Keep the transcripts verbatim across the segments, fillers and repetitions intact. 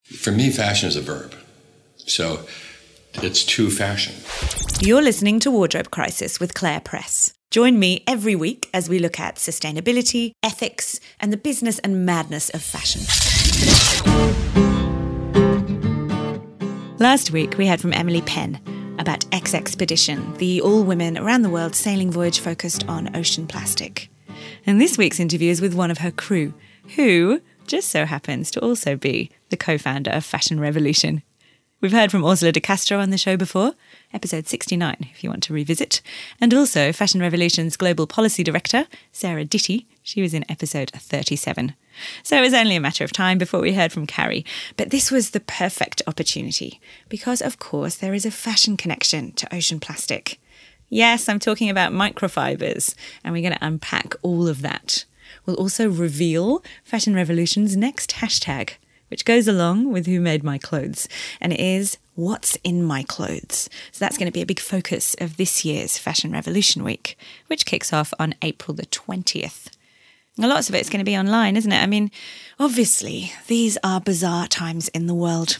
For me, fashion is a verb. So it's to fashion. You're listening to Wardrobe Crisis with Claire Press. Join me every week as we look at sustainability, ethics, and the business and madness of fashion. Last week, we heard from Emily Penn about X-Expedition, the all-women around the world sailing voyage focused on ocean plastic. And this week's interview is with one of her crew, who just so happens to also be the co-founder of Fashion Revolution. We've heard from Ursula de Castro on the show before, episode sixty-nine, if you want to revisit. And also Fashion Revolution's Global Policy Director, Sarah Ditty. She was in episode thirty-seven. So it was only a matter of time before we heard from Carrie. But this was the perfect opportunity, because of course there is a fashion connection to ocean plastic. Yes, I'm talking about microfibers, and we're going to unpack all of that. We'll also reveal Fashion Revolution's next hashtag, which goes along with Who Made My Clothes, and it is What's in My Clothes. So that's going to be a big focus of this year's Fashion Revolution Week, which kicks off on April the twentieth. Now, lots of it's going to be online, isn't it? I mean, obviously, these are bizarre times in the world,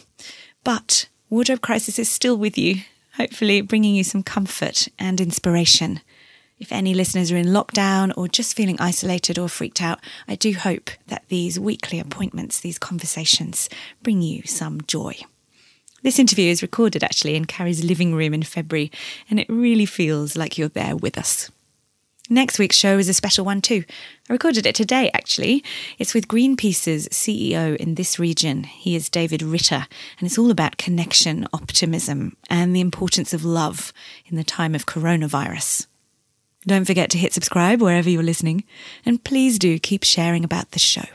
but Wardrobe Crisis is still with you, hopefully bringing you some comfort and inspiration. If any listeners are in lockdown or just feeling isolated or freaked out, I do hope that these weekly appointments, these conversations, bring you some joy. This interview is recorded actually in Carrie's living room in February, and it really feels like you're there with us. Next week's show is a special one too. I recorded it today, actually. It's with Greenpeace's C E O in this region. He is David Ritter, and it's all about connection, optimism, and the importance of love in the time of coronavirus. Don't forget to hit subscribe wherever you're listening, and please do keep sharing about the show.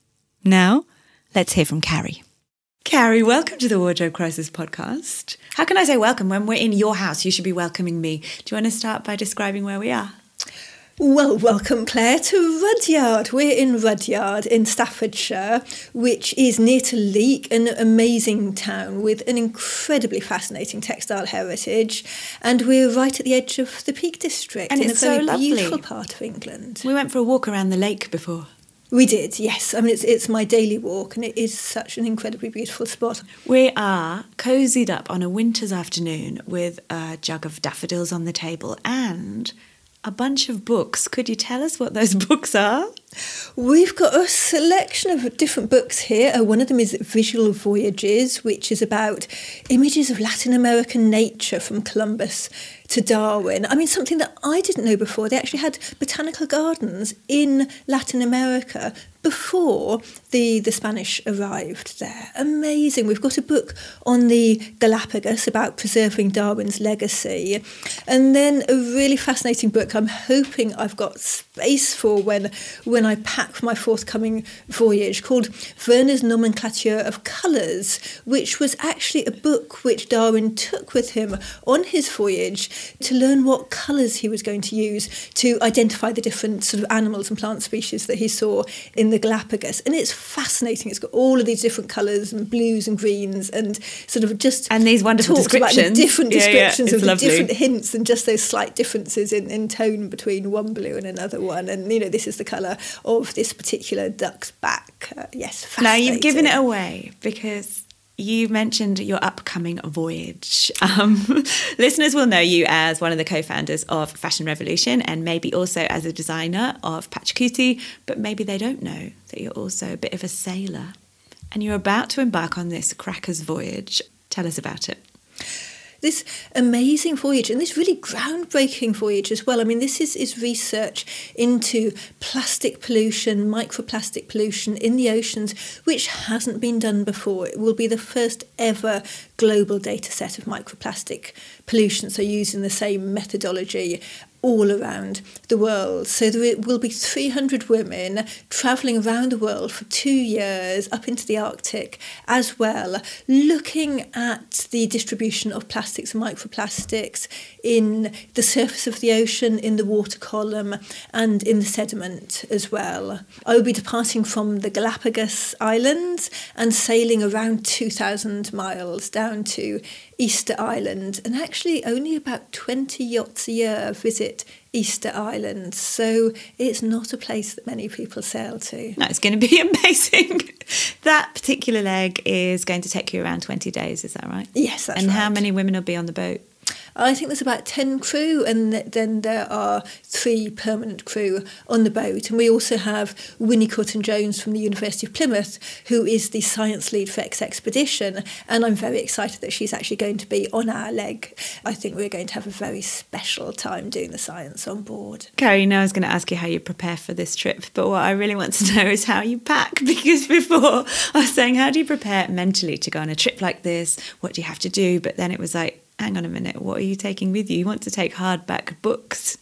Now, let's hear from Carrie. Carrie, welcome to the Wardrobe Crisis podcast. How can I say welcome when we're in your house? You should be welcoming me. Do you want to start by describing where we are? Well, welcome, Claire, to Rudyard. We're in Rudyard in Staffordshire, which is near to Leek, an amazing town with an incredibly fascinating textile heritage. And we're right at the edge of the Peak District and in it's a very so lovely. beautiful part of England. We went for a walk around the lake before. We did, yes. I mean, it's it's my daily walk, and it is such an incredibly beautiful spot. We are cosied up on a winter's afternoon with a jug of daffodils on the table and a bunch of books. Could you tell us what those books are? We've got a selection of different books here. Uh, one of them is Visual Voyages, which is about images of Latin American nature from Columbus to Darwin. I mean, something that I didn't know before. They actually had botanical gardens in Latin America before the, the Spanish arrived there. Amazing. We've got a book on the Galapagos about preserving Darwin's legacy. And then a really fascinating book I'm hoping I've got space for when, when I pack for my forthcoming voyage, called Werner's Nomenclature of Colours, which was actually a book which Darwin took with him on his voyage to learn what colours he was going to use to identify the different sort of animals and plant species that he saw in the Galapagos. And it's fascinating. It's got all of these different colours and blues and greens and sort of just and these wonderful talks descriptions. about the different descriptions yeah, yeah, of lovely. the different hints and just those slight differences in, in tone between one blue and another one. And, you know, this is the colour of this particular duck's back. Uh, yes, fascinating. Now, you've given it away because you mentioned your upcoming voyage. Um, listeners will know you as one of the co-founders of Fashion Revolution and maybe also as a designer of Pachacuti, but maybe they don't know that you're also a bit of a sailor. And you're about to embark on this crackers voyage. Tell us about it. This amazing voyage and this really groundbreaking voyage as well. I mean, this is, is research into plastic pollution, microplastic pollution in the oceans, which hasn't been done before. It will be the first ever global data set of microplastic pollution, so using the same methodology all around the world. So there will be three hundred women travelling around the world for two years up into the Arctic as well, looking at the distribution of plastics and microplastics in the surface of the ocean, in the water column and in the sediment as well. I will be departing from the Galapagos Islands and sailing around two thousand miles down to Easter Island, and actually only about twenty yachts a year visit visit Easter Island. So it's not a place that many people sail to. No, it's going to be amazing. That particular leg is going to take you around twenty days, is that right? Yes, that's and right. And how many women will be on the boat? I think there's about ten crew, and then there are three permanent crew on the boat. And we also have Winnie Corton-Jones from the University of Plymouth, who is the science lead for X Expedition. And I'm very excited that she's actually going to be on our leg. I think we're going to have a very special time doing the science on board. Carrie, you know I was going to ask you how you prepare for this trip, but what I really want to know is how you pack, because before I was saying, how do you prepare mentally to go on a trip like this? What do you have to do? But then it was like, hang on a minute, what are you taking with you? You want to take hardback books.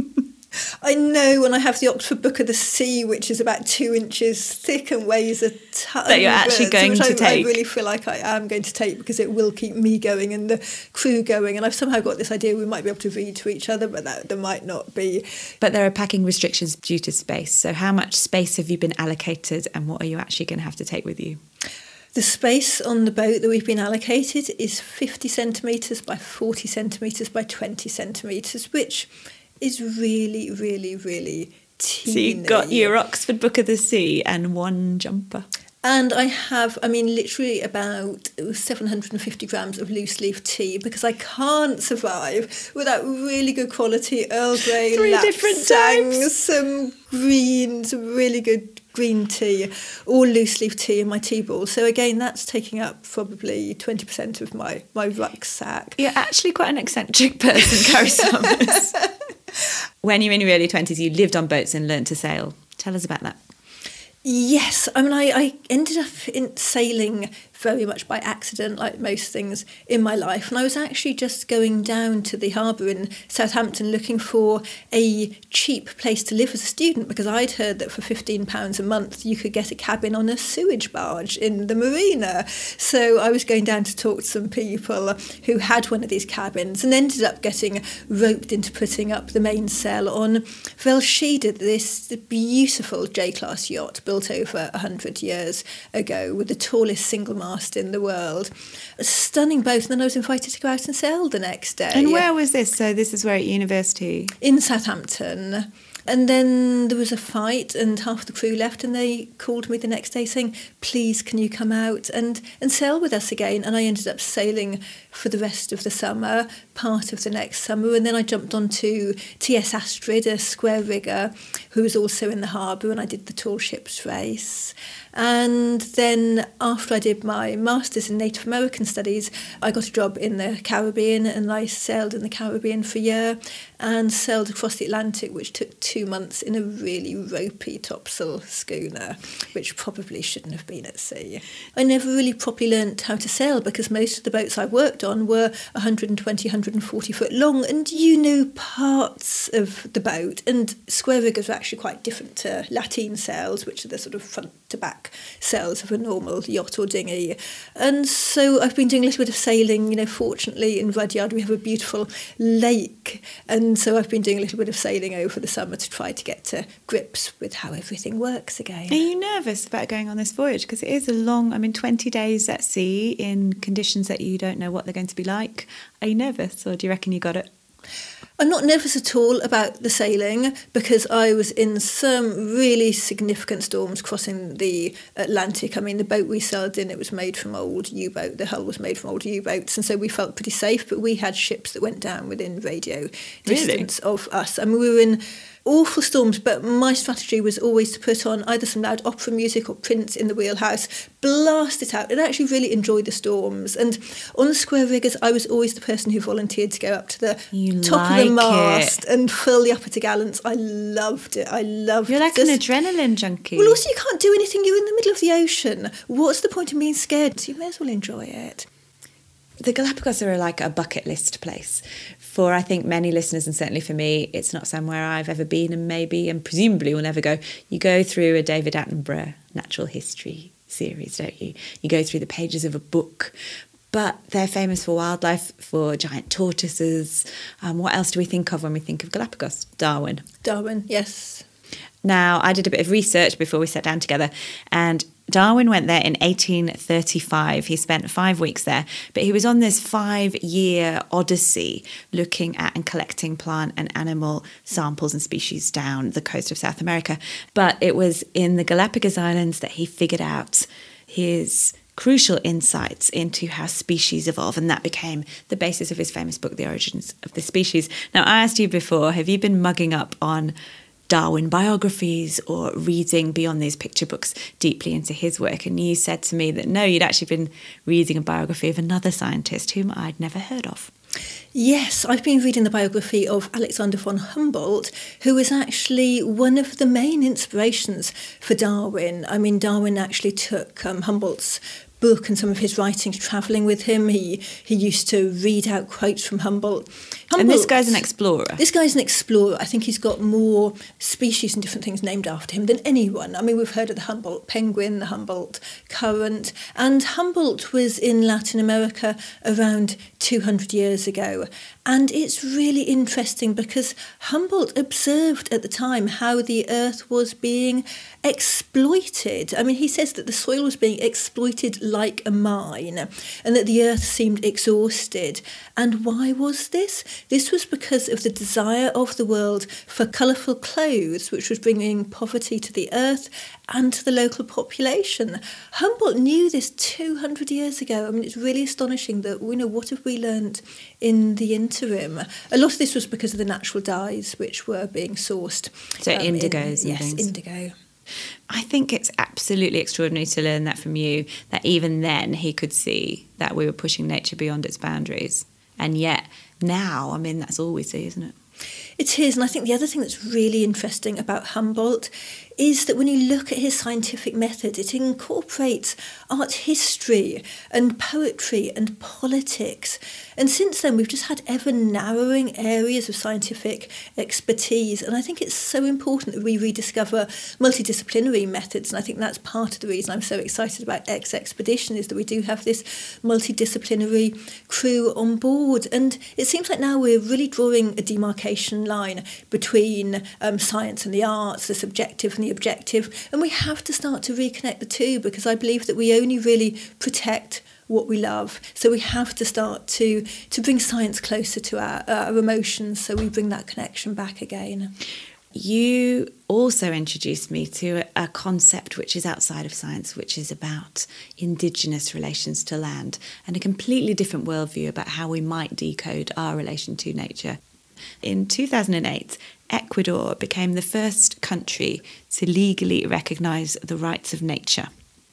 I know, and I have the Oxford Book of the Sea, which is about two inches thick and weighs a ton. That you're actually going which to I, take. I really feel like I am going to take, because it will keep me going and the crew going. And I've somehow got this idea we might be able to read to each other, but that there might not be. But there are packing restrictions due to space. So how much space have you been allocated, and what are you actually going to have to take with you? The space on the boat that we've been allocated is fifty centimetres by forty centimetres by twenty centimetres, which is really, really, really teeny. So you got your Oxford Book of the Sea and one jumper. And I have, I mean, literally about seven hundred fifty grams of loose leaf tea, because I can't survive without really good quality Earl Grey, Three different Lapsang, types. some green, some really good green tea, or loose leaf tea in my tea ball. So again, that's taking up probably twenty percent of my, my rucksack. You're actually quite an eccentric person, Carrie Summers. When you were in your early twenties, you lived on boats and learnt to sail. Tell us about that. Yes, I mean, I, I ended up in sailing very much by accident, like most things in my life. And I was actually just going down to the harbour in Southampton looking for a cheap place to live as a student, because I'd heard that for fifteen pounds a month you could get a cabin on a sewage barge in the marina. So I was going down to talk to some people who had one of these cabins, and ended up getting roped into putting up the mainsail on Velsheda, this beautiful J-class yacht built over one hundred years ago with the tallest single mast in the world. A stunning boat. And then I was invited to go out and sail the next day. And where was this? So this is where at university? In Southampton. And then there was a fight and half the crew left, and they called me the next day saying, please, can you come out and, and sail with us again? And I ended up sailing for the rest of the summer, part of the next summer. And then I jumped onto T S Astrid, a square rigger, who was also in the harbour, and I did the tall ships race. And then after I did my Masters in Native American Studies, I got a job in the Caribbean, and I sailed in the Caribbean for a year and sailed across the Atlantic, which took two months in a really ropey topsail schooner, which probably shouldn't have been at sea. I never really properly learnt how to sail, because most of the boats I worked on were one hundred twenty, one hundred forty foot long, and you know parts of the boat. And square riggers are actually quite different to lateen sails, which are the sort of front to back sails of a normal yacht or dinghy. And so I've been doing a little bit of sailing. You know, fortunately in Rudyard we have a beautiful lake, and so I've been doing a little bit of sailing over the summer to try to get to grips with how everything works again. Are you nervous about going on this voyage? Because it is a long, I mean, twenty days at sea in conditions that you don't know what they're going to be like. Are you nervous, or do you reckon you got it? I'm not nervous at all about the sailing, because I was in some really significant storms crossing the Atlantic. I mean, the boat we sailed in, it was made from old U-boat. The hull was made from old U-boats, and so we felt pretty safe. But we had ships that went down within radio distance Really? of us. I mean, we were in awful storms, but my strategy was always to put on either some loud opera music or Prince in the wheelhouse, blast it out, and actually really enjoyed the storms. And on the square riggers, I was always the person who volunteered to go up to the You top like of the mast it. and fill the upper gallants. I loved it. I loved it. You're like this. an adrenaline junkie. Well, also you can't do anything. You're in the middle of the ocean. What's the point in being scared? So you may as well enjoy it. The Galapagos are like a bucket list place. For, I think, many listeners, and certainly for me, it's not somewhere I've ever been, and maybe and presumably will never go. You go through a David Attenborough natural history series, don't you? You go through the pages of a book. But they're famous for wildlife, for giant tortoises. Um, what else do we think of when we think of Galapagos? Darwin. Darwin, yes. Now, I did a bit of research before we sat down together, and Darwin went there in eighteen thirty-five. He spent five weeks there, but he was on this five-year odyssey looking at and collecting plant and animal samples and species down the coast of South America. But it was in the Galapagos Islands that he figured out his crucial insights into how species evolve, and that became the basis of his famous book, The Origins of the Species. Now, I asked you before, have you been mugging up on Darwin biographies or reading beyond these picture books deeply into his work? And you said to me that no, you'd actually been reading a biography of another scientist whom I'd never heard of. Yes, I've been reading the biography of Alexander von Humboldt, who was actually one of the main inspirations for Darwin. I mean, Darwin actually took um, Humboldt's book and some of his writings travelling with him. He he used to read out quotes from Humboldt. Humboldt. And this guy's an explorer. This guy's an explorer. I think he's got more species and different things named after him than anyone. I mean, we've heard of the Humboldt penguin, the Humboldt current, and Humboldt was in Latin America around two hundred years ago. And it's really interesting because Humboldt observed at the time how the earth was being exploited. I mean, he says that the soil was being exploited like a mine and that the earth seemed exhausted. And why was this? This was because of the desire of the world for colourful clothes, which was bringing poverty to the earth and to the local population. Humboldt knew this two hundred years ago. I mean, it's really astonishing that, you know, what have we learned in the interim? A lot of this was because of the natural dyes which were being sourced. So um, indigos in, and yes, things. indigo. I think it's absolutely extraordinary to learn that from you, that even then he could see that we were pushing nature beyond its boundaries. And yet now, I mean, that's all we see, isn't it? It is, and I think the other thing that's really interesting about Humboldt is that when you look at his scientific method, it incorporates art history and poetry and politics. And since then, we've just had ever narrowing areas of scientific expertise. And I think it's so important that we rediscover multidisciplinary methods. And I think that's part of the reason I'm so excited about X Expedition, is that we do have this multidisciplinary crew on board. And it seems like now we're really drawing a demarcation line between um, science and the arts, the subjective and the objective. And we have to start to reconnect the two, because I believe that we only really protect what we love. So we have to start to to bring science closer to our, our emotions, so we bring that connection back again. You also introduced me to a concept which is outside of science, which is about indigenous relations to land and a completely different worldview about how we might decode our relation to nature. In two thousand eight, Ecuador became the first country to legally recognise the rights of nature.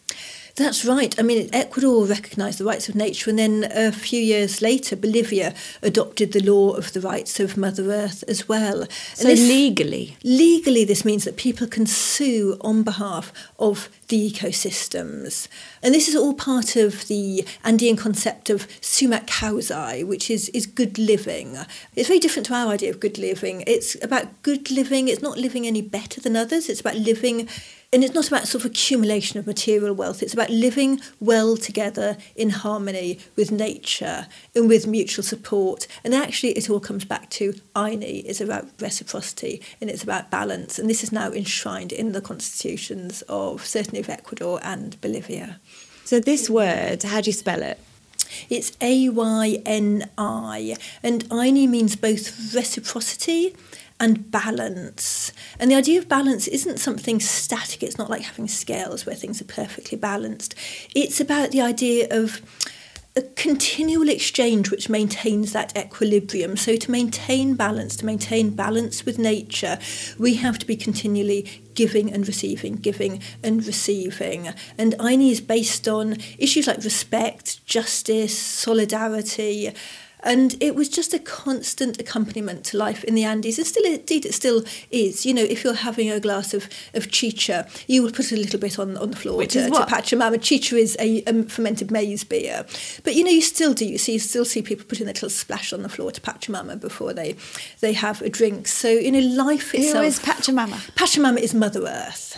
That's right. I mean, Ecuador recognised the rights of nature, and then a few years later, Bolivia adopted the law of the rights of Mother Earth as well. So this, legally? Legally, this means that people can sue on behalf of the ecosystems. And this is all part of the Andean concept of sumac causa, which is, is good living. It's very different to our idea of good living. It's about good living. It's not living any better than others. It's about living. And it's not about sort of accumulation of material wealth. It's about living well together in harmony with nature and with mutual support. And actually, it all comes back to Aini. It's about reciprocity and it's about balance. And this is now enshrined in the constitutions of certainly of Ecuador and Bolivia. So this word, how do you spell it? It's A Y N I. And Aini means both reciprocity and balance. And the idea of balance isn't something static. It's not like having scales where things are perfectly balanced. It's about the idea of a continual exchange which maintains that equilibrium. So to maintain balance, to maintain balance with nature, we have to be continually giving and receiving, giving and receiving. And Aini is based on issues like respect, justice, solidarity. And it was just a constant accompaniment to life in the Andes. And still, indeed, it still is. You know, if you're having a glass of, of chicha, you will put a little bit on, on the floor Which to, is what? to Pachamama. Chicha is a, a fermented maize beer. But, you know, you still do. You see, you still see people putting a little splash on the floor to Pachamama before they, they have a drink. So, you know, life itself... Who is Pachamama? Pachamama is Mother Earth.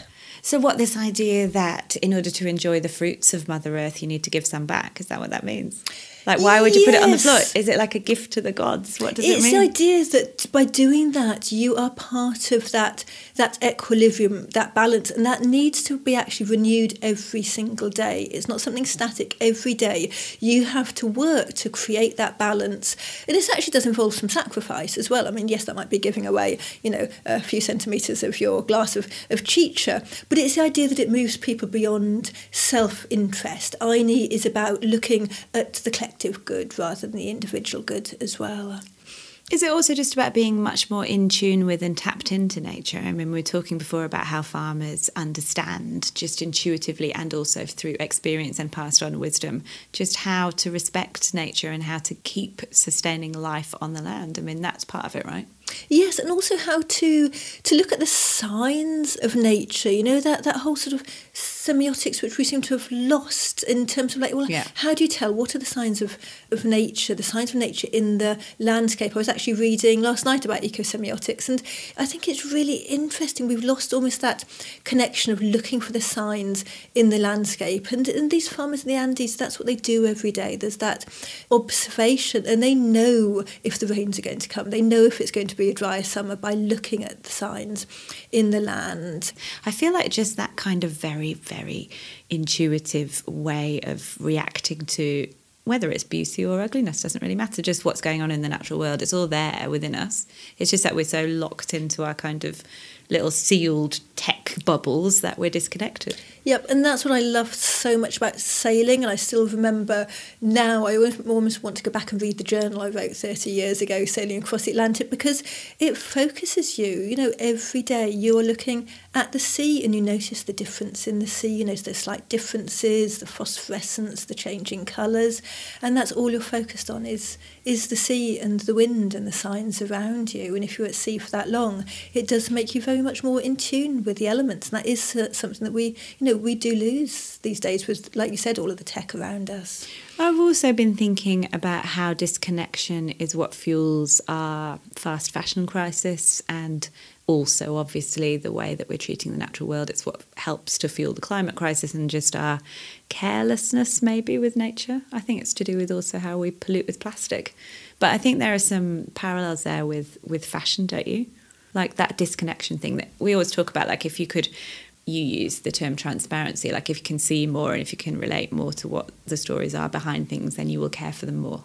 So what, this idea that in order to enjoy the fruits of Mother Earth, you need to give some back? Is that what that means? Like, why would you put it on the floor? Is it like a gift to the gods? What does it's it mean? It's the idea that by doing that, you are part of that that equilibrium, that balance, and that needs to be actually renewed every single day. It's not something static every day. You have to work to create that balance. And this actually does involve some sacrifice as well. I mean, yes, that might be giving away, you know, a few centimetres of your glass of, of chicha, but it's the idea that it moves people beyond self-interest. Aini is about looking at the collective good rather than the individual good as well. Is it also just about being much more in tune with and tapped into nature? I mean, we were talking before about how farmers understand just intuitively and also through experience and passed on wisdom, just how to respect nature and how to keep sustaining life on the land. I mean, that's part of it, right? Yes, and also how to to look at the signs of nature, you know, that, that whole sort of semiotics which we seem to have lost in terms of like, well, yeah. How do you tell what are the signs of, of nature, the signs of nature in the landscape? I was actually reading last night about ecosemiotics, and I think it's really interesting. We've lost almost that connection of looking for the signs in the landscape. And, and these farmers in the Andes, that's what they do every day. There's that observation, and they know if the rains are going to come. They know if it's going to be a dry summer by looking at the signs in the land. I feel like just that kind of very, very intuitive way of reacting to whether it's beauty or ugliness doesn't really matter, just what's going on in the natural world. It's all there within us. It's just that we're so locked into our kind of little sealed tech bubbles that we're disconnected. Yep, and that's what I loved so much about sailing, and I still remember now, I almost want to go back and read the journal I wrote thirty years ago, Sailing Across the Atlantic, because it focuses you, you know, every day you're looking at the sea and you notice the difference in the sea, you notice the slight differences, the phosphorescence, the changing colours, and that's all you're focused on is is the sea and the wind and the signs around you. And if you're at sea for that long, it does make you very much more in tune with the elements, and that is uh, something that we, you know, we do lose these days with, like you said, all of the tech around us. I've also been thinking about how disconnection is what fuels our fast fashion crisis, and also obviously the way that we're treating the natural world. It's what helps to fuel the climate crisis and just our carelessness maybe with nature. I think it's to do with also how we pollute with plastic. But I think there are some parallels there with, with fashion, don't you? Like that disconnection thing that we always talk about, like if you could, you use the term transparency, like if you can see more and if you can relate more to what the stories are behind things, then you will care for them more.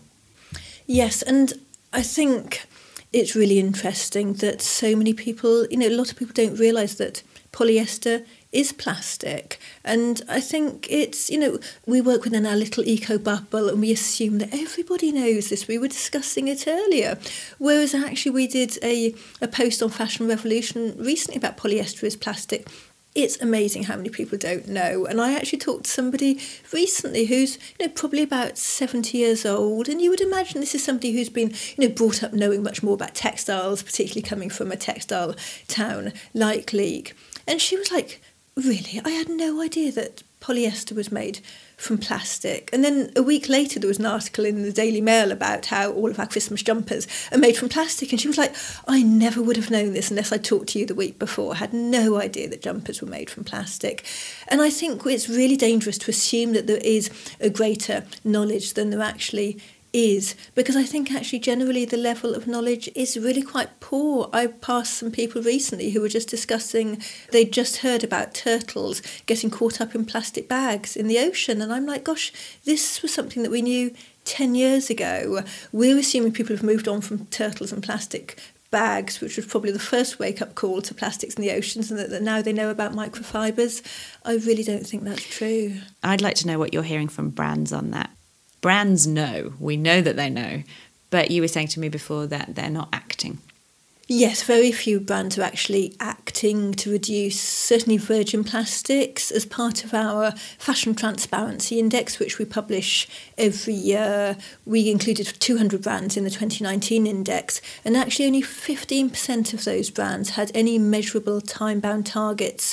Yes, and I think it's really interesting that so many people, you know, a lot of people don't realise that polyester is plastic. And I think it's, you know, we work within our little eco bubble and we assume that everybody knows this. We were discussing it earlier. Whereas actually we did a, a post on Fashion Revolution recently about polyester is plastic. It's amazing how many people don't know. And I actually talked to somebody recently who's, you know, probably about seventy years old. And you would imagine this is somebody who's been, you know, brought up knowing much more about textiles, particularly coming from a textile town like Leek. And she was like, really, I had no idea that polyester was made from plastic. And then a week later, there was an article in the Daily Mail about how all of our Christmas jumpers are made from plastic. And she was like, I never would have known this unless I talked to you the week before. I had no idea that jumpers were made from plastic. And I think it's really dangerous to assume that there is a greater knowledge than there actually is, because I think actually generally the level of knowledge is really quite poor. I passed some people recently who were just discussing, they'd just heard about turtles getting caught up in plastic bags in the ocean, and I'm like, gosh, this was something that we knew ten years ago. We're assuming people have moved on from turtles and plastic bags, which was probably the first wake-up call to plastics in the oceans, and that, that now they know about microfibres. I really don't think that's true. I'd like to know what you're hearing from brands on that. Brands know, we know that they know, but you were saying to me before that they're not acting. Yes, very few brands are actually acting to reduce certainly virgin plastics. As part of our Fashion Transparency Index, which we publish every year, we included two hundred brands in the twenty nineteen index, and actually only fifteen percent of those brands had any measurable time-bound targets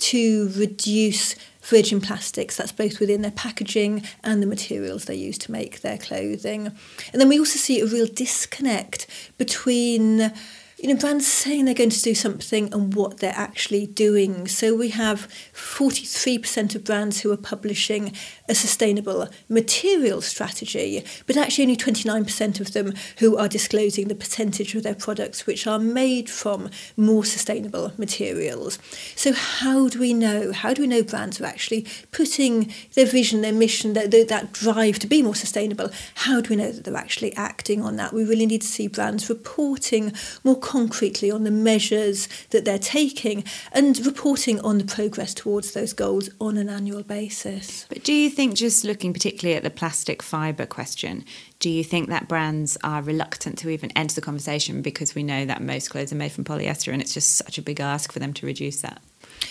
to reduce virgin plastics. That's both within their packaging and the materials they use to make their clothing. And then we also see a real disconnect between you know, brands saying they're going to do something and what they're actually doing. So we have forty-three percent of brands who are publishing a sustainable material strategy, but actually only twenty-nine percent of them who are disclosing the percentage of their products which are made from more sustainable materials. So how do we know? How do we know brands are actually putting their vision, their mission, their, their, that drive to be more sustainable? How do we know that they're actually acting on that? We really need to see brands reporting more concretely on the measures that they're taking and reporting on the progress towards those goals on an annual basis. But do you think, just looking particularly at the plastic fibre question, do you think that brands are reluctant to even enter the conversation because we know that most clothes are made from polyester and it's just such a big ask for them to reduce that?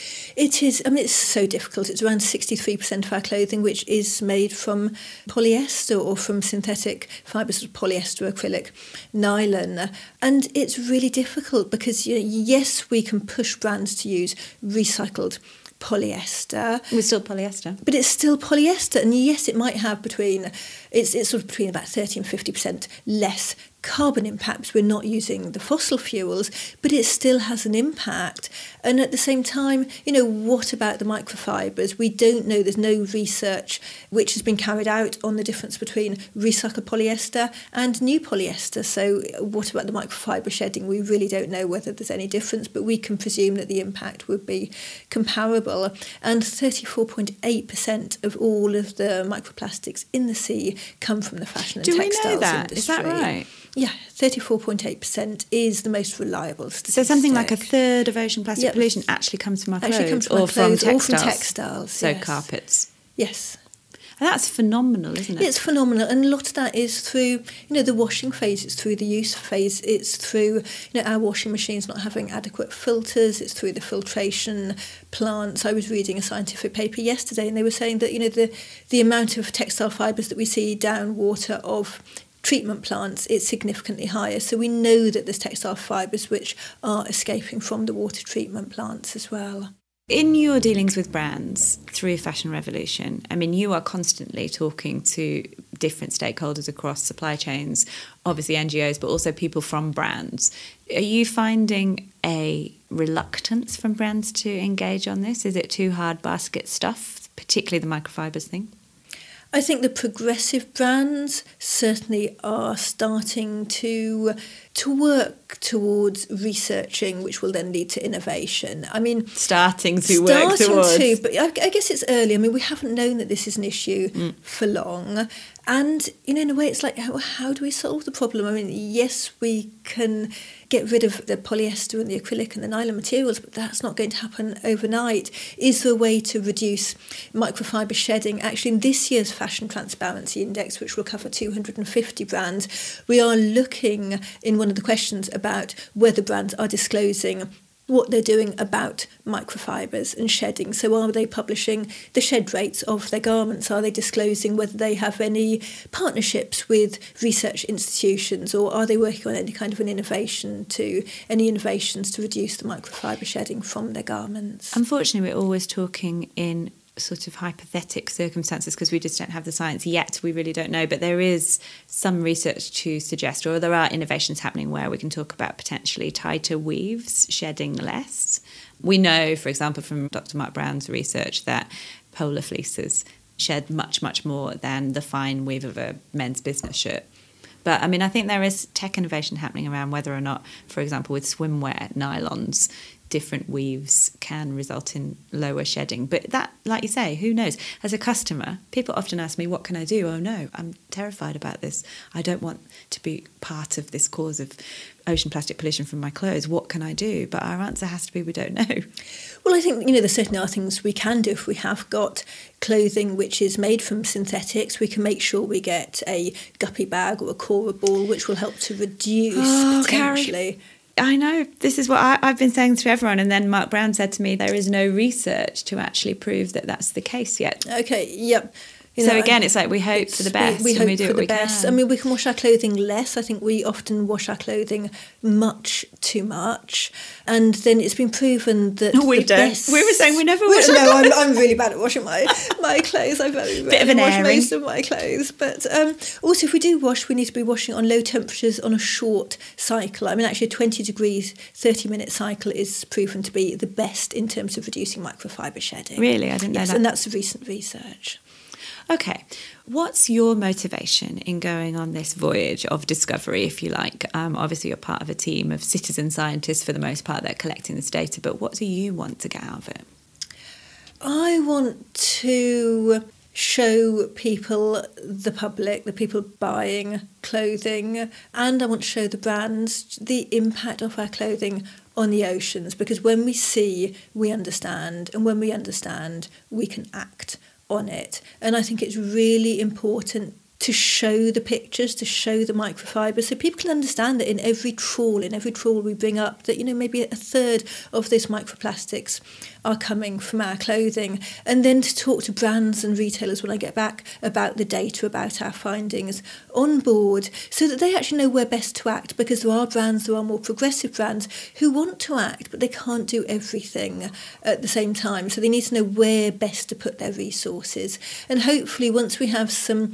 It is, I mean, it's so difficult. It's around sixty-three percent of our clothing which is made from polyester or from synthetic fibres, polyester, acrylic, nylon. And it's really difficult because, you know, yes, we can push brands to use recycled polyester. It's still polyester. But it's still polyester. And yes, it might have between, it's, it's sort of between about thirty and fifty percent less carbon impact. We're not using the fossil fuels, but it still has an impact. And at the same time, you know, what about the microfibres? We don't know. There's no research which has been carried out on the difference between recycled polyester and new polyester. So what about the microfibre shedding? We really don't know whether there's any difference, but we can presume that the impact would be comparable. And thirty-four point eight percent of all of the microplastics in the sea come from the fashion and Do textiles we know that? industry. Is that right? Yeah, thirty-four point eight percent is the most reliable statistic. So something like a third of ocean plastic Yep. pollution actually comes from our clothes, Actually comes from or, our clothes from or from textiles. textiles. So yes. carpets. Yes. And that's phenomenal, isn't it? It's phenomenal, and a lot of that is through, you know, the washing phase. It's through the use phase. It's through, you know, our washing machines not having adequate filters. It's through the filtration plants. I was reading a scientific paper yesterday, and they were saying that, you know, the the amount of textile fibres that we see down water of treatment plants, it's significantly higher. So we know that there's textile fibres which are escaping from the water treatment plants as well. In your dealings with brands through Fashion Revolution, I mean, you are constantly talking to different stakeholders across supply chains, obviously N G Os, but also people from brands. Are you finding a reluctance from brands to engage on this? Is it too hard basket stuff, particularly the microfibres thing? I think the progressive brands certainly are starting to to work towards researching, which will then lead to innovation. I mean, starting to work starting towards. to, but I, I guess it's early. I mean, we haven't known that this is an issue mm. for long, and you know, in a way, it's like, how, how do we solve the problem? I mean, yes, we can get rid of the polyester and the acrylic and the nylon materials, but that's not going to happen overnight. Is there a way to reduce microfibre shedding? Actually, in this year's Fashion Transparency Index, which will cover two hundred fifty brands, we are looking in one of the questions about whether brands are disclosing what they're doing about microfibres and shedding. So are they publishing the shed rates of their garments? Are they disclosing whether they have any partnerships with research institutions, or are they working on any kind of an innovation to, any innovations to reduce the microfibre shedding from their garments? Unfortunately, we're always talking in sort of hypothetical circumstances because we just don't have the science yet. We really don't know, but there is some research to suggest, or there are innovations happening where we can talk about potentially tighter weaves shedding less. We know, for example, from Doctor Mark Brown's research that polar fleeces shed much, much more than the fine weave of a men's business shirt. But I mean, I think there is tech innovation happening around whether or not, for example, with swimwear nylons, different weaves can result in lower shedding. But that, like you say, who knows? As a customer, people often ask me, what can I do? Oh no, I'm terrified about this. I don't want to be part of this cause of ocean plastic pollution from my clothes. What can I do? But our answer has to be, we don't know. Well, I think, you know, there certainly are things we can do. If we have got clothing which is made from synthetics, we can make sure we get a guppy bag or a Cora ball, which will help to reduce oh, potentially... Carrie. I know, this is what I, I've been saying to everyone, and then Mark Brown said to me there is no research to actually prove that that's the case yet. Okay, yep. You so know, again, I, it's like we hope for the best. We, we and hope we do for what the we best. can. I mean, we can wash our clothing less. I think we often wash our clothing much too much, and then it's been proven that No, we the don't. best... We were saying we never We- wash our No, clothes. I'm, I'm really bad at washing my my clothes. I very Bit of rarely an wash airing. most of my clothes. But um, also, if we do wash, we need to be washing on low temperatures on a short cycle. I mean, actually, a twenty degrees, thirty minute cycle is proven to be the best in terms of reducing microfibre shedding. Really? I didn't know Yes, that. and that's recent research. Okay. What's your motivation in going on this voyage of discovery, if you like? Um, obviously, you're part of a team of citizen scientists for the most part that are collecting this data, but what do you want to get out of it? I want to show people, the public, the people buying clothing, and I want to show the brands the impact of our clothing on the oceans, because when we see, we understand, and when we understand, we can act on it. And I think it's really important to show the pictures, to show the microfibres, so people can understand that in every trawl, in every trawl we bring up, that, you know, maybe a third of those microplastics are coming from our clothing. And then to talk to brands and retailers when I get back about the data, about our findings on board, so that they actually know where best to act, because there are brands, there are more progressive brands who want to act, but they can't do everything at the same time. So they need to know where best to put their resources. And hopefully once we have some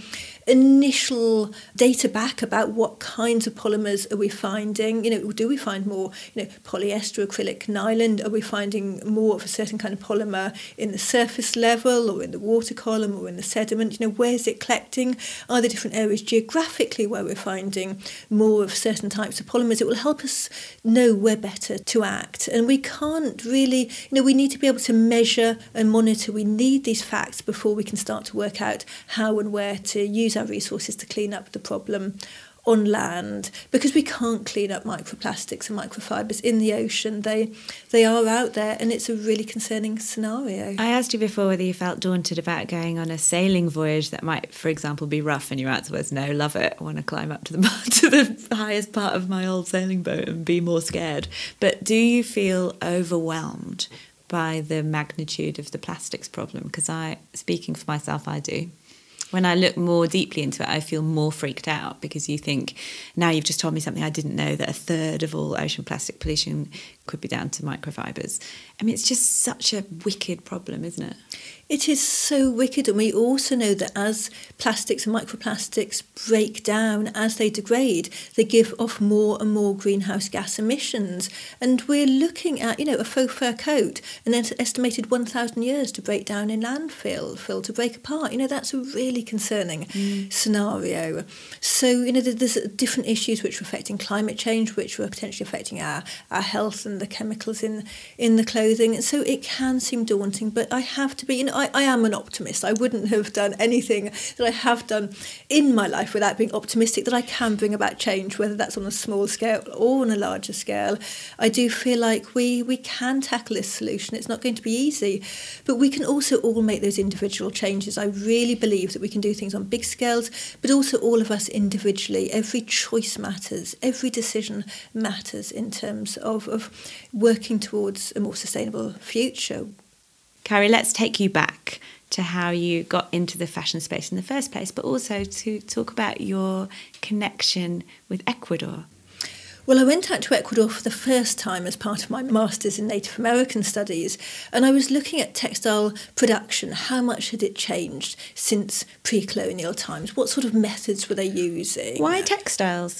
initial data back about what kinds of polymers are we finding, you know, do we find more, you know, polyester, acrylic, nylon? Are we finding more of a certain kind of polymer in the surface level or in the water column or in the sediment? You know, where's it collecting? Are there different areas geographically where we're finding more of certain types of polymers? It will help us know where better to act. And we can't really, you know, we need to be able to measure and monitor. We need these facts before we can start to work out how and where to use our resources to clean up the problem on land, because we can't clean up microplastics and microfibres in the ocean. They they are out there, and it's a really concerning scenario. I asked you before whether you felt daunted about going on a sailing voyage that might, for example, be rough, and your answer was no, love it. I want to climb up to the to the highest part of my old sailing boat and be more scared. But do you feel overwhelmed by the magnitude of the plastics problem? Because I, speaking for myself, I do. When I look more deeply into it, I feel more freaked out, because you think, now you've just told me something I didn't know, that a third of all ocean plastic pollution could be down to microfibres. I mean, it's just such a wicked problem, isn't it? It is so wicked, and we also know that as plastics and microplastics break down, as they degrade, they give off more and more greenhouse gas emissions. And we're looking at, you know, a faux fur coat, and then estimated one thousand years to break down in landfill, fill to break apart. You know, that's a really concerning mm. scenario. So, you know, there's different issues which are affecting climate change, which are potentially affecting our, our health and the chemicals in, in the clothing. So it can seem daunting, but I have to be, you know, I, I am an optimist. I wouldn't have done anything that I have done in my life without being optimistic that I can bring about change, whether that's on a small scale or on a larger scale. I do feel like we, we can tackle this solution. It's not going to be easy, but we can also all make those individual changes. I really believe that we can do things on big scales, but also all of us individually. Every choice matters. Every decision matters in terms of, of working towards a more sustainable future. Carrie, let's take you back to how you got into the fashion space in the first place, but also to talk about your connection with Ecuador. Well, I went out to Ecuador for the first time as part of my Masters in Native American Studies, and I was looking at textile production. How much had it changed since pre-colonial times? What sort of methods were they using? Why textiles?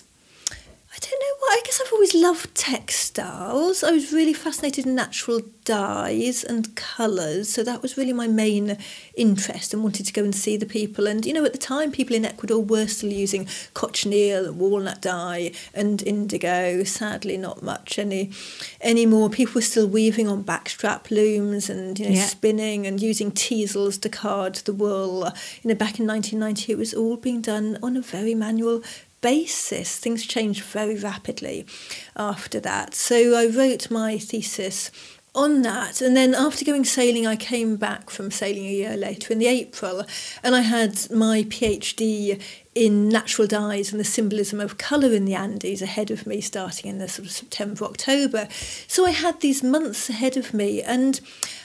I don't know why. I guess I've always loved textiles. I was really fascinated in natural dyes and colours, so that was really my main interest, and wanted to go and see the people. And, you know, at the time, people in Ecuador were still using cochineal and walnut dye and indigo. Sadly, not much any anymore. People were still weaving on backstrap looms and, you know, yeah. spinning and using teasels to card the wool. You know, back in nineteen ninety, it was all being done on a very manual basis. Things changed very rapidly after that. So I wrote my thesis on that, and then after going sailing, I came back from sailing a year later in the April, and I had my PhD in natural dyes and the symbolism of colour in the Andes ahead of me, starting in the sort of September, October. So I had these months ahead of me, and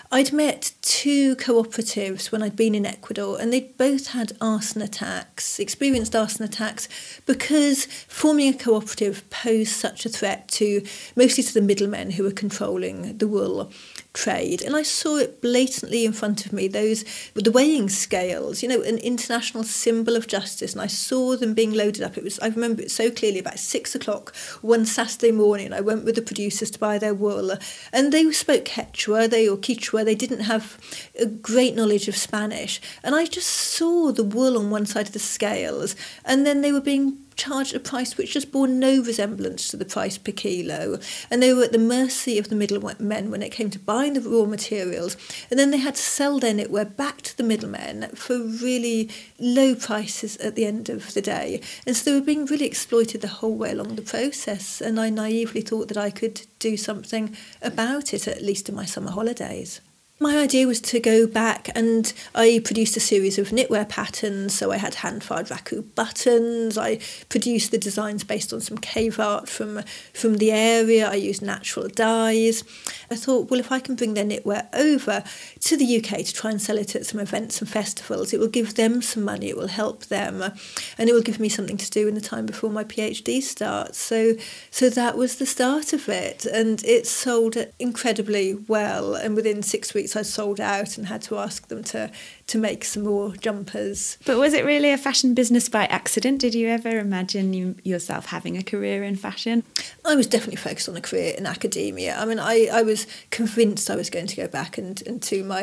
I'd met two cooperatives when I'd been in Ecuador, and they'd both had arson attacks, experienced arson attacks, because forming a cooperative posed such a threat to, mostly to the middlemen who were controlling the wool trade. And I saw it blatantly in front of me, those with the weighing scales, you know, an international symbol of justice. And I saw them being loaded up. It was, I remember it so clearly, about six o'clock one Saturday morning. I went with the producers to buy their wool, and they spoke Quechua, they or Quichua. They didn't have a great knowledge of Spanish. And I just saw the wool on one side of the scales, and then they were being charged a price which just bore no resemblance to the price per kilo, and they were at the mercy of the middlemen when it came to buying the raw materials, and then they had to sell their knitwear back to the middlemen for really low prices at the end of the day. And so they were being really exploited the whole way along the process, and I naively thought that I could do something about it, at least in my summer holidays. My idea was to go back, and I produced a series of knitwear patterns. So I had hand-fired raku buttons. I produced the designs based on some cave art from, from the area. I used natural dyes. I thought, well, if I can bring their knitwear over to the U K to try and sell it at some events and festivals, it will give them some money, it will help them, and it will give me something to do in the time before my PhD starts. So, so that was the start of it, and it sold incredibly well, and within six weeks I sold out and had to ask them to to make some more jumpers. But was it really a fashion business by accident? Did you ever imagine you, yourself having a career in fashion? I was definitely focused on a career in academia. I mean, I, I was convinced I was going to go back and, and do my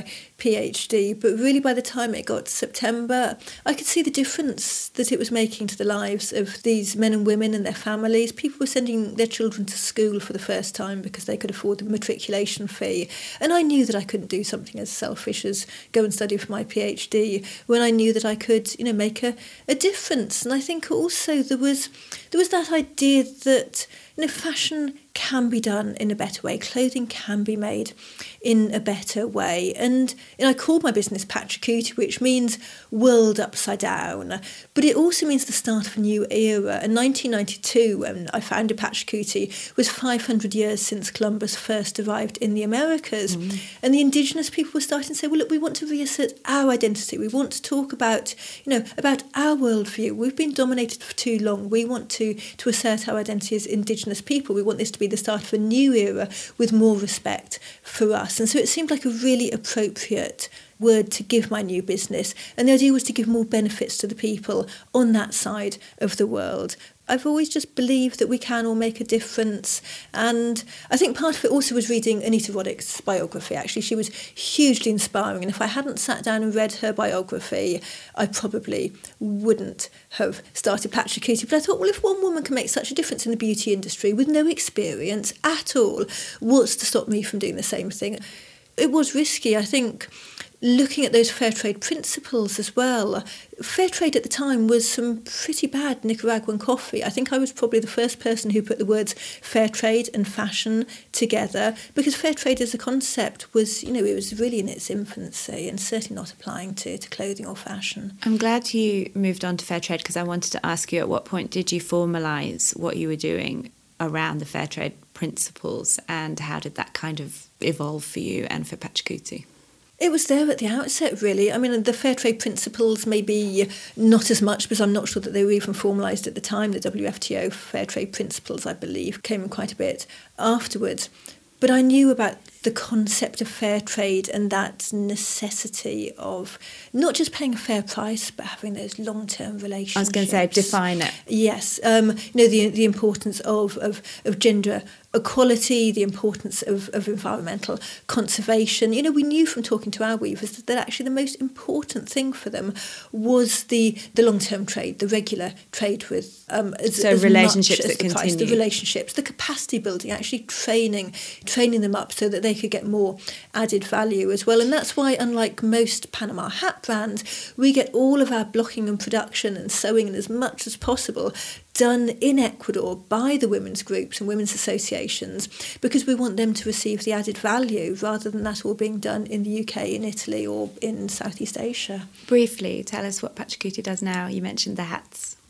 PhD, but really by the time it got to September, I could see the difference that it was making to the lives of these men and women and their families. People were sending their children to school for the first time because they could afford the matriculation fee. And I knew that I couldn't do something as selfish as go and study for my PhD when I knew that I could, you know, make a, a difference. And I think also there was there was that idea that, you know, fashion can be done in a better way. Clothing can be made in a better way. And, and I call my business Pachacuti, which means world upside down. But it also means the start of a new era. In nineteen ninety-two, when I founded Pachacuti, was five hundred years since Columbus first arrived in the Americas. Mm. And the indigenous people were starting to say, well, look, we want to reassert our identity. We want to talk about, you know, about our worldview. We've been dominated for too long. We want to, to assert our identity as indigenous people. We want this to be the start of a new era with more respect for us. And so it seemed like a really appropriate word to give my new business. And the idea was to give more benefits to the people on that side of the world. I've always just believed that we can all make a difference. And I think part of it also was reading Anita Roddick's biography. Actually, she was hugely inspiring. And if I hadn't sat down and read her biography, I probably wouldn't have started Pachacuti. But I thought, well, if one woman can make such a difference in the beauty industry with no experience at all, what's to stop me from doing the same thing? It was risky, I think. Looking at those fair trade principles as well. Fair trade at the time was some pretty bad Nicaraguan coffee. I think I was probably the first person who put the words fair trade and fashion together, because fair trade as a concept was, you know, it was really in its infancy and certainly not applying to, to clothing or fashion. I'm glad you moved on to fair trade, because I wanted to ask you, at what point did you formalise what you were doing around the fair trade principles, and how did that kind of evolve for you and for Pachacuti? It was there at the outset, really. I mean, the fair trade principles maybe not as much, because I'm not sure that they were even formalised at the time. The W F T O fair trade principles, I believe, came in quite a bit afterwards. But I knew about the concept of fair trade and that necessity of not just paying a fair price, but having those long-term relationships. I was going to say, define it. Yes. Um, you know, the the importance of, of, of gender equality, the importance of, of environmental conservation. You know, we knew from talking to our weavers that, that actually the most important thing for them was the, the long-term trade, the regular trade with um, as, so as relationships much as that the continue. Price, the relationships, the capacity building, actually training, training them up so that they could get more added value as well. And that's why, unlike most Panama hat brands, we get all of our blocking and production and sewing and as much as possible done in Ecuador by the women's groups and women's associations, because we want them to receive the added value rather than that all being done in the U K, in Italy or in Southeast Asia. Briefly, tell us what Pachacuti does now. You mentioned the hats.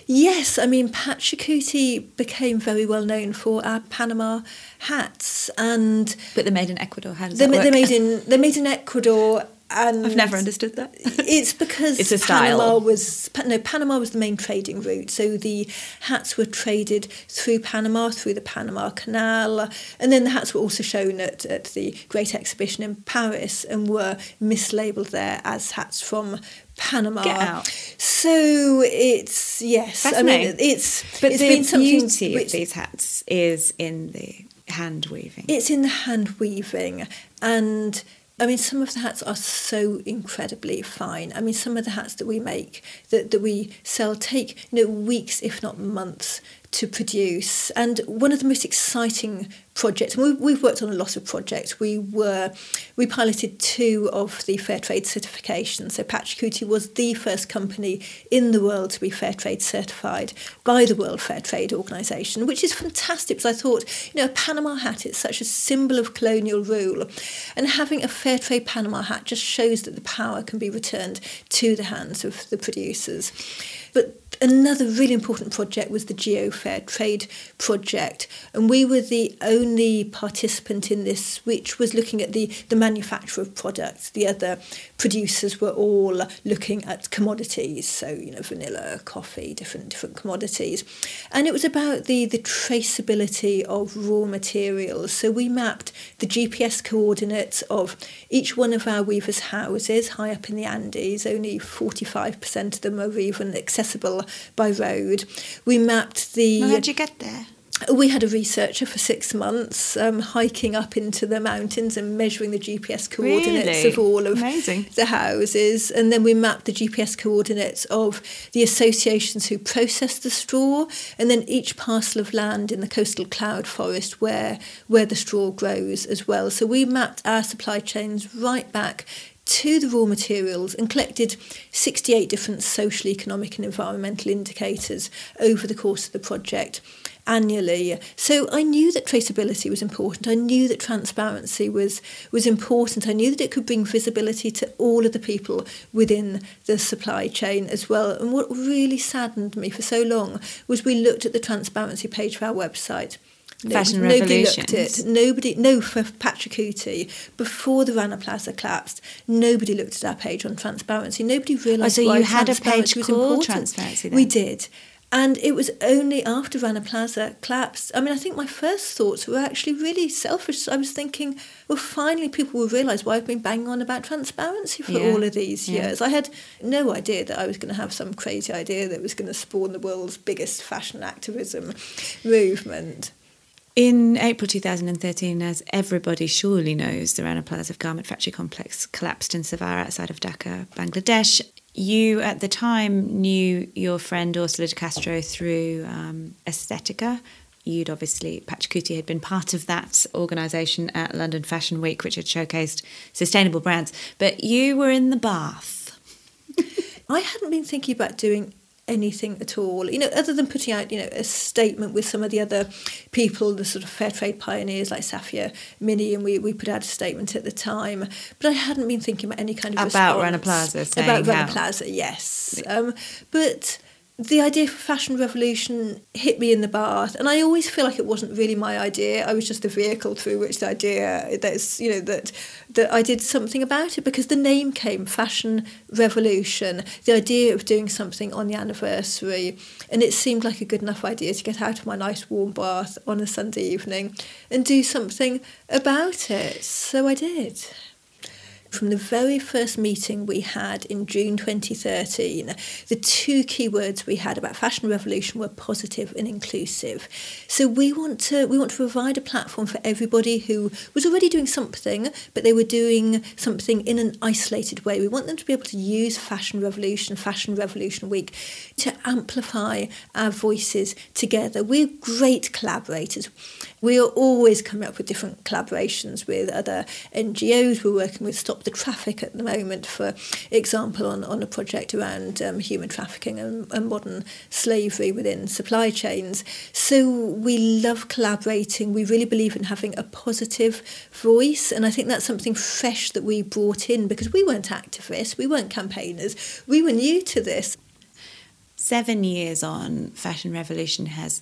Yes, I mean, Pachacuti became very well known for our Panama hats, and But they're made in Ecuador. How does they're, that work? they're made in they're made in Ecuador. And I've never understood that. It's because It's a Panama style. was no Panama was the main trading route. So the hats were traded through Panama, through the Panama Canal, and then the hats were also shown at, at the Great Exhibition in Paris and were mislabeled there as hats from Panama. Get out. So it's yes, I mean Fascinating. it's But it's the been something beauty which, of these hats is in the hand weaving. It's in the hand weaving, and I mean, some of the hats are so incredibly fine. I mean, some of the hats that we make, that, that we sell, take, you know, weeks, if not months, to produce. And one of the most exciting projects, and we, we've worked on a lot of projects, we were, we piloted two of the Fair Trade certifications. So Pachacuti was the first company in the world to be Fair Trade certified by the World Fair Trade Organization, which is fantastic because I thought, you know, a Panama hat, it's such a symbol of colonial rule. And having a Fair Trade Panama hat just shows that the power can be returned to the hands of the producers. But another really important project was the Geo Fair Trade project, and we were the only participant in this which was looking at the, the manufacture of products. The other producers were all looking at commodities, so, you know, vanilla, coffee, different different commodities. And it was about the, the traceability of raw materials. So we mapped the G P S coordinates of each one of our weavers' houses high up in the Andes. Only forty-five percent of them are even accessible by road. We mapped the... Well, how'd you get there? We had a researcher for six months um, hiking up into the mountains and measuring the G P S coordinates Really? of all of Amazing. the houses. And then we mapped the G P S coordinates of the associations who process the straw, and then each parcel of land in the coastal cloud forest where, where the straw grows as well. So we mapped our supply chains right back to the raw materials and collected sixty-eight different social, economic and environmental indicators over the course of the project annually. So I knew that traceability was important. I knew that transparency was, was important. I knew that it could bring visibility to all of the people within the supply chain as well. And what really saddened me for so long was we looked at the transparency page of our website. Fashion Nobody Revolutions. looked at it. Nobody, no, for Pachacuti, before the Rana Plaza collapsed, nobody looked at our page on transparency. Nobody realised Oh, so why you had a transparency page was called important. Transparency then? We did. And it was only after Rana Plaza collapsed. I mean, I think my first thoughts were actually really selfish. I was thinking, well, finally people will realise why I've been banging on about transparency for Yeah. all of these Yeah. years. I had no idea that I was going to have some crazy idea that was going to spawn the world's biggest fashion activism movement. In April two thousand thirteen, as everybody surely knows, the Rana Plaza Garment Factory Complex collapsed in Savara outside of Dhaka, Bangladesh. You, at the time, knew your friend Ursula de Castro through um, Aesthetica. You'd obviously, Pachacuti had been part of that organisation at London Fashion Week, which had showcased sustainable brands. But you were in the bath. I hadn't been thinking about doing anything at all, you know, other than putting out, you know, a statement with some of the other people, the sort of fair trade pioneers like Safia Mini, and we, we put out a statement at the time. But I hadn't been thinking about any kind of About response. Rana Plaza, saying About Rana how- Plaza, yes. Um, but the idea for Fashion Revolution hit me in the bath, and I always feel like it wasn't really my idea. I was just the vehicle through which the idea, that's, you know, that that I did something about it, because the name came, Fashion Revolution, the idea of doing something on the anniversary, and it seemed like a good enough idea to get out of my nice warm bath on a Sunday evening and do something about it. So I did. From the very first meeting we had in June twenty thirteen, the two key words we had about Fashion Revolution were positive and inclusive. So we want to we want to provide a platform for everybody who was already doing something, but they were doing something in an isolated way. We want them to be able to use Fashion Revolution, Fashion Revolution Week, to amplify our voices together. We're great collaborators. We are always coming up with different collaborations with other N G Os. We're working with Stop the Traffic at the moment, for example, on, on a project around um, human trafficking and, and modern slavery within supply chains. So we love collaborating. We really believe in having a positive voice, and I think that's something fresh that we brought in, because we weren't activists, we weren't campaigners, we were new to this. Seven years on, Fashion Revolution has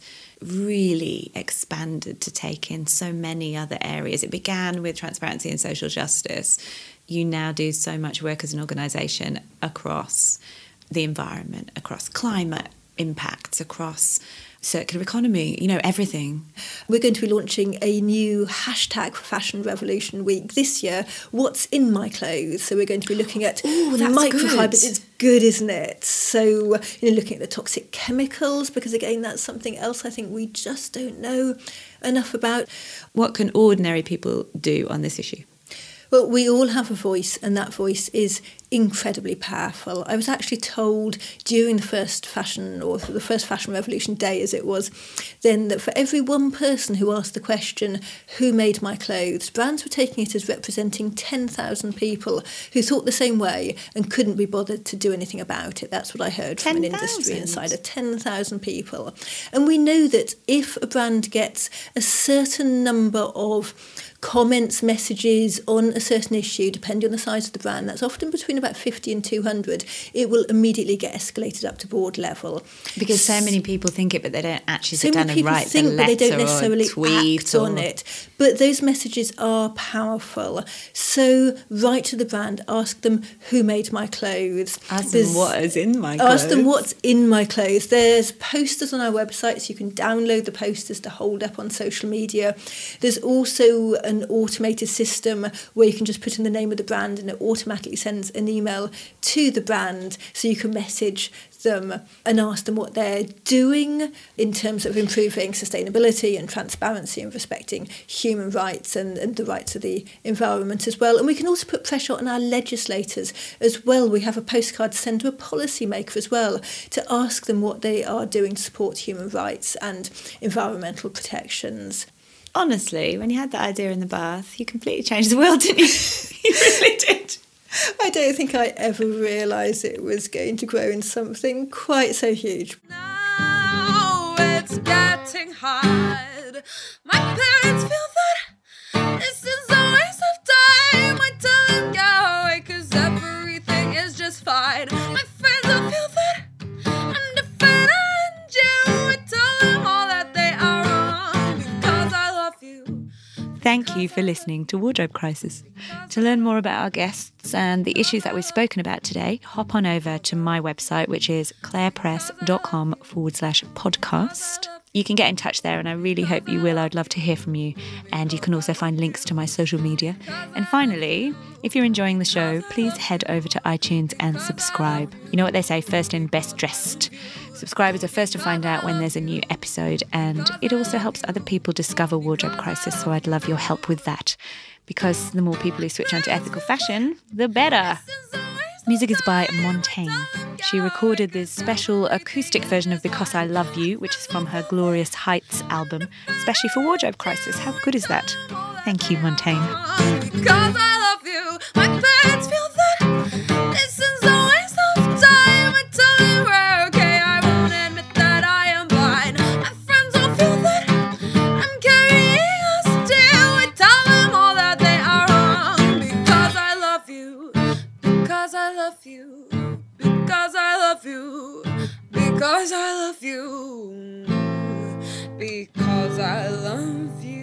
really expanded to take in so many other areas. It began with transparency and social justice. You now do so much work as an organisation across the environment, across climate impacts, across circular economy, you know, everything. We're going to be launching a new hashtag for Fashion Revolution Week this year, What's in My Clothes? So we're going to be looking at Ooh, that's microfibers. good. It's good, isn't it? So, you know, looking at the toxic chemicals, because again, that's something else I think we just don't know enough about. What can ordinary people do on this issue? Well, we all have a voice, and that voice is incredibly powerful. I was actually told during the first fashion, or the first Fashion Revolution day as it was, then that for every one person who asked the question, who made my clothes, brands were taking it as representing ten thousand people who thought the same way and couldn't be bothered to do anything about it. That's what I heard from an industry insider, ten thousand people. And we know that if a brand gets a certain number of comments, messages on a certain issue, depending on the size of the brand, that's often between about fifty and two hundred, it will immediately get escalated up to board level. Because so many people think it, but they don't actually so sit down many and people write think, the but letter they don't necessarily or tweet act or... on it. But those messages are powerful. So write to the brand, ask them who made my clothes. Ask There's, them what is in my clothes. Ask them what's in my clothes. There's posters on our website, so you can download the posters to hold up on social media. There's also an automated system where you can just put in the name of the brand and it automatically sends an email to the brand, so you can message them and ask them what they're doing in terms of improving sustainability and transparency and respecting human rights and, and the rights of the environment as well. And we can also put pressure on our legislators as well. We have a postcard to send to a policymaker as well to ask them what they are doing to support human rights and environmental protections. Honestly, when you had that idea in the bath, you completely changed the world, didn't you? You really did. I don't think I ever realised it was going to grow into something quite so huge. Now it's getting hard. My parents feel that this is a waste of time. I tell them go away cause everything is just fine. My friends will feel that I'm different and you. I tell them all that they are wrong because I love you. Thank you for listening to Wardrobe Crisis. To learn more about our guests and the issues that we've spoken about today, hop on over to my website, which is clairepress.com forward slash podcast. You can get in touch there, and I really hope you will. I'd love to hear from you. And you can also find links to my social media. And finally, if you're enjoying the show, please head over to iTunes and subscribe. You know what they say, first in, best dressed. Subscribers are first to find out when there's a new episode, and it also helps other people discover Wardrobe Crisis, so I'd love your help with that, because the more people who switch on to ethical fashion, the better. Music is by Montaigne. She recorded this special acoustic version of Because I Love You, which is from her Glorious Heights album, especially for Wardrobe Crisis. How good is that? Thank you, Montaigne. Because I love you, my parents feel that this is a waste of time. I tell them we're okay, I won't admit that I am blind. My friends all feel that I'm carrying a still. I tell them all that they are wrong. Because I love you, because I love you, because I love you, because I love you, because I love you.